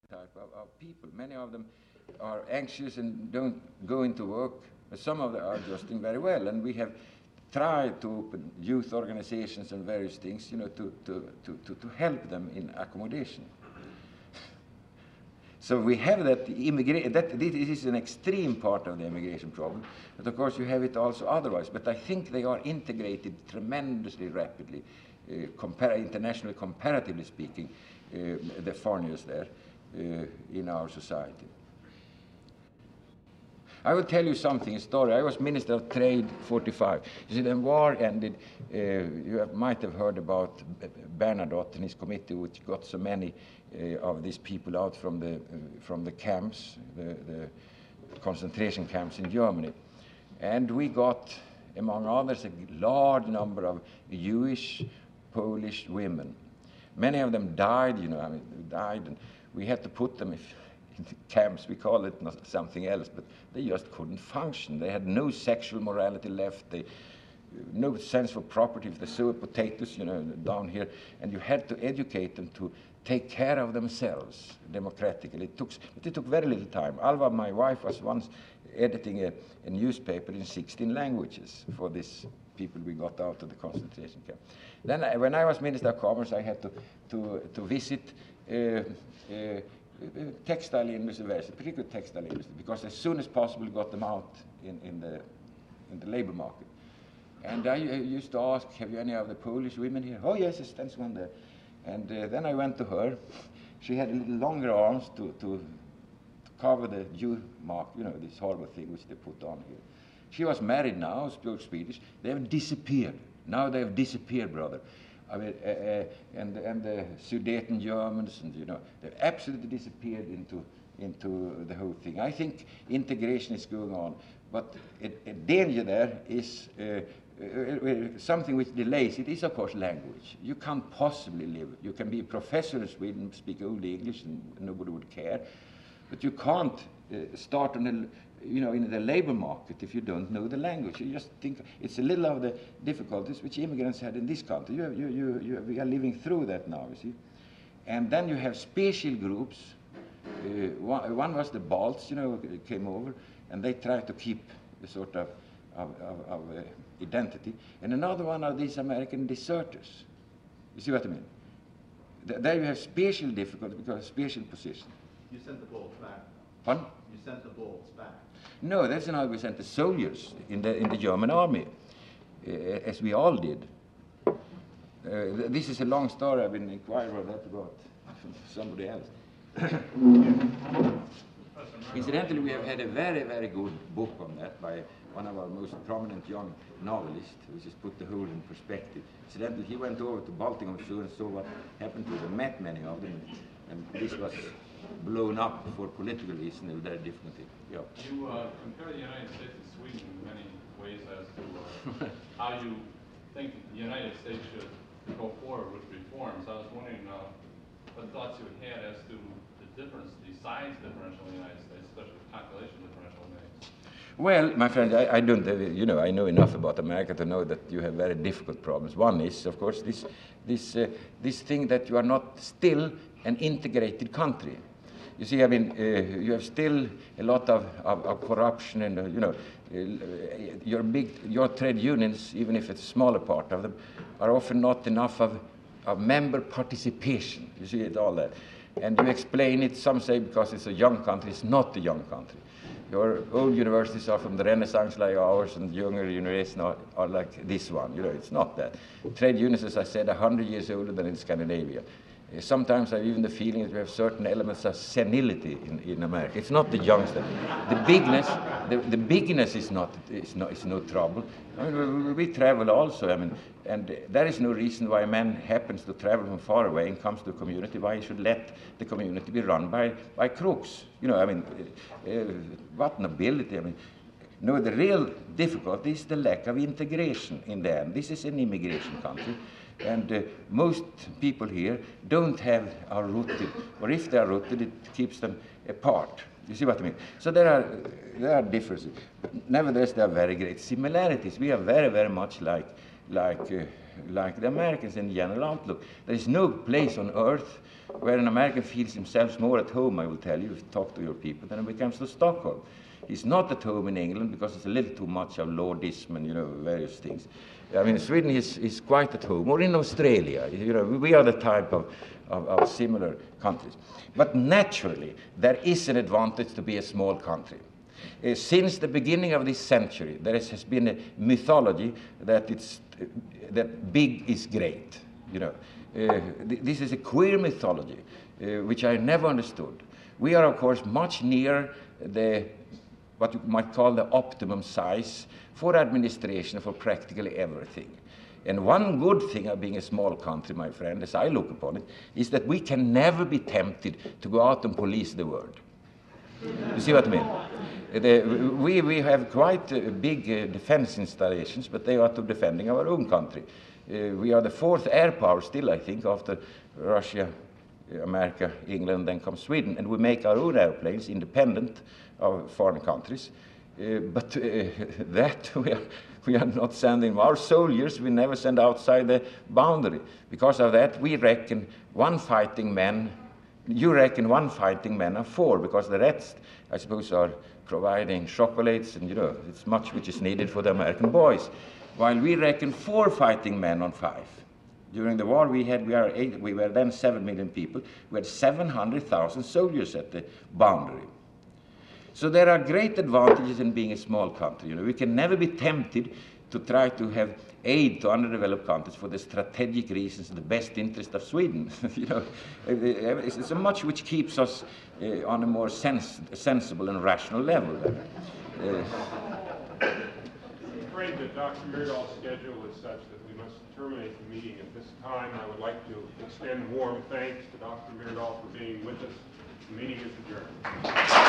type of people. Many of them are anxious and don't go into work, but some of them are just doing very well. And we have tried to open youth organizations and various things, to help them in accommodation. So we have that this is an extreme part of the immigration problem, but of course you have it also otherwise. But I think they are integrated tremendously rapidly, internationally, comparatively speaking, the foreigners there in our society. I will tell you something, a story. I was Minister of Trade 45. You see, the war ended. Might have heard about Bernadotte and his committee, which got so many of these people out from the camps, the concentration camps in Germany. And we got, among others, a large number of Jewish, Polish women. Many of them died, died, and we had to put them in camps. We call it not something else, but they just couldn't function. They had no sexual morality left. No sense for property. If they sow potatoes, down here, and you had to educate them to take care of themselves democratically. It took very little time. Alva, my wife, was once editing a newspaper in 16 languages for these people we got out of the concentration camp. Then, when I was Minister of Commerce, I had to visit textile industry, particularly textile industry, because as soon as possible got them out in the labor market. And I used to ask, have you any of the Polish women here? Oh yes, it stands one there. And then I went to her. She had a little longer arms to cover the Jew mark, this horrible thing which they put on here. She was married now, spoke Swedish. They have disappeared. Now they have disappeared, brother. I mean, and the Sudeten Germans, and they've absolutely disappeared into the whole thing. I think integration is going on, but a danger there is something which delays. It is, of course, language. You can't possibly live. You can be a professor in Sweden, speak only English, and nobody would care, but you can't start on in the labor market if you don't know the language. You just think it's a little of the difficulties which immigrants had in this country. We are living through that now, you see. And then you have special groups. One was the Balts, came over, and they tried to keep a sort of identity. And another one are these American deserters. You see what I mean? There you have special difficulty because of special position. You sent the Balts back. Pardon? You sent the Balts back. No, that's not how we sent the soldiers in the German army, as we all did. This is a long story. I've been inquiring about that about somebody else. Incidentally, we have had a very, very good book on that by one of our most prominent young novelists, which has put the whole in perspective. Incidentally, he went over to Baltimore and saw what happened to them, met many of them, and this was blown up for political reasons. Very different thing. Yeah. You compare the United States and Sweden in many ways as to how you think the United States should go forward with reforms. I was wondering what thoughts you had as to the difference, the size differential in the United States, especially the population differential in the United States. Well, my friend, I don't, I know enough about America to know that you have very difficult problems. One is, of course, this thing that you are not still an integrated country. You see, I mean, you have still a lot of corruption, and your trade unions, even if it's a smaller part of them, are often not enough of member participation. You see it all that, and you explain it. Some say because it's a young country. It's not a young country. Your old universities are from the Renaissance like ours, and younger universities are like this one. It's not that. Trade unions, as I said, are 100 years older than in Scandinavia. Sometimes I have even the feeling that we have certain elements of senility in America. It's not the youngster. The bigness is no trouble. I mean, we travel also. I mean, and there is no reason why a man happens to travel from far away and comes to a community why he should let the community be run by crooks. I mean, what nobility? I mean. No, the real difficulty is the lack of integration in the end. This is an immigration country, and most people here are rooted, or if they are rooted, it keeps them apart. You see what I mean? So there are differences. But nevertheless, there are very great similarities. We are very, very much like like the Americans in general outlook. There is no place on earth where an American feels himself more at home, I will tell you, if you talk to your people, than when he comes to Stockholm. He's not at home in England because it's a little too much of lordism and, you know, various things. I mean, Sweden is quite at home, or in Australia. You know, we are the type of similar countries. But naturally, there is an advantage to be a small country. Since the beginning of this century, there has been a mythology that that big is great. You know, this is a queer mythology, which I never understood. We are, of course, much near what you might call the optimum size for administration, for practically everything. And one good thing of being a small country, my friend, as I look upon it, is that we can never be tempted to go out and police the world. You see what I mean? We have quite big defense installations, but they are to defending our own country. We are the fourth air power still, I think, after Russia, America, England, then comes Sweden, and we make our own airplanes independent of foreign countries. But that we are not sending our soldiers. We never send outside the boundary. Because of that, we reckon one fighting man. You reckon one fighting man of 4, because the rest, I suppose, are providing chocolates, and you know, it's much which is needed for the American boys. While we reckon 4 fighting men on 5. During the war we were then 7 million people. We had 700,000 soldiers at the boundary. So there are great advantages in being a small country. You know, we can never be tempted to try to have aid to underdeveloped countries for the strategic reasons, the best interest of Sweden. You know, it's so much which keeps us on a more sensible and rational level. I'm afraid that Dr. Myrdal's schedule is such that we must terminate the meeting at this time. I would like to extend warm thanks to Dr. Myrdal for being with us. The meeting is adjourned.